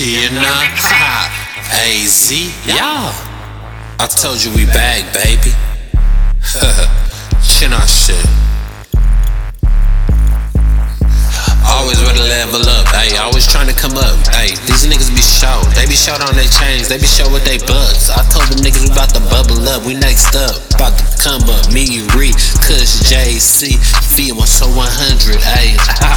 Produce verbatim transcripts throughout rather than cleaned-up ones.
Chillin' ha A Z, yeah. I told you we back, baby. Chin our shit. Always ready to level up, ayy. Always trying to come up, ayy. These niggas be short. They be short on their chains. They be short with they bucks. I told them niggas we about to bubble up. We next up, about to come up. Me, Reed, Kush, J C, Feel my so one hundred, ayy.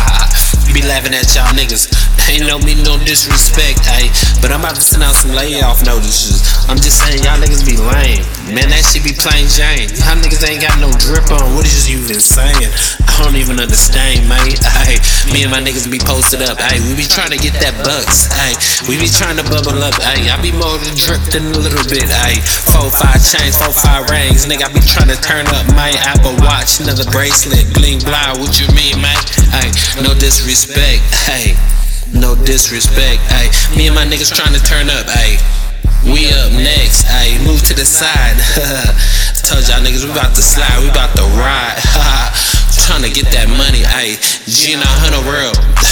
Be laughing at y'all niggas. Ain't no me no disrespect, ayy. But I'm about to send out some layoff notices. I'm just saying y'all niggas be lame. Man, that shit be plain Jane. Y'all niggas ain't got no drip on. What is you even saying? I don't even understand, man. Ayy, me and my niggas be posted up. Ayy, we be trying to get that bucks. Ayy, we be trying to bubble up. Ayy, I be more than dripped in a little bit. Ayy, four five chains, four five rings. Nigga, I be trying to turn up my Apple Watch, another bracelet, bling blah. What you mean, man? Ayy, no disrespect. Ayy, no disrespect. Ayy, me and my niggas trying to turn up. Ayy, we up next. Ayy, move to the side. Told y'all niggas we about to slide, we about to ride. Trying to get that money, ayy. G in a hundred world.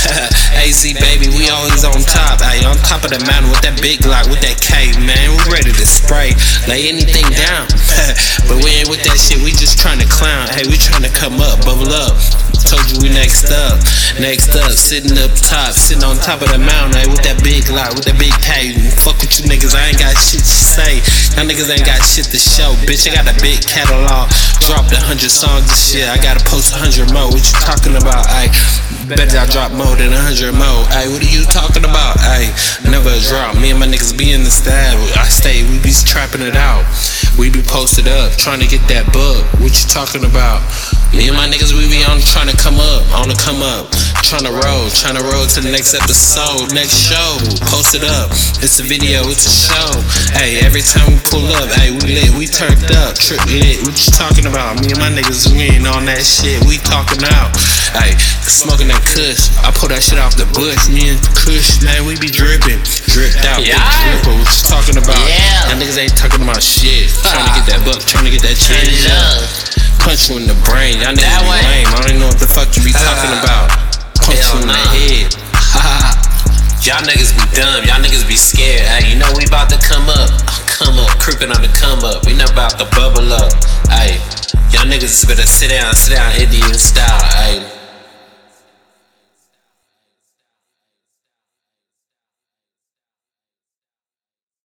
A Z baby, we always on top, ayy. On top of the mountain with that big Glock, with that K, man. We ready to spray, lay anything down. But we ain't with that shit, we just trying to clown. Hey, we trying to come up, bubble up. Told you we next up, next up, sitting up top, sitting on top of the mountain, ayy, with that big Glock, with that big K. Fuck with you niggas, I ain't got shit to say. Y'all niggas ain't got shit to show, bitch. I got a big catalog, dropped a hundred songs and shit. I gotta post a hundred more. What you talking about? Ayy, better I drop more than a hundred more. Ayy, what are you talking about? Ayy, never a drop. Me and my niggas be in the stab. I stay, we be trapping it out. We be posted up, trying to get that bug. What you talking about? Me and my niggas, we be on trying to come up, on the come up, trying to roll, trying to roll to the next episode, next show. Post it up, it's a video, it's a show. Hey, every time we pull up, hey, we lit, we turned up, trip lit. What you talking about? Me and my niggas, we ain't on that shit, we talking out. Hey, smoking that Kush, I pull that shit off the bush. Me and Kush, man, we be dripping, dripped out, big dripper. What you talking about? Yeah. That niggas ain't talking about shit. Trying to get that buck, trying to get that change up. Punch you in the brain, y'all niggas be lame. I don't even know what the fuck you be talking about. Punch you in the head. Y'all niggas be dumb, y'all niggas be scared. Ay, you know we about to come up, come up, creeping on the come up. We never about to bubble up. Ay, y'all niggas better sit down, sit down Indian style. Ay.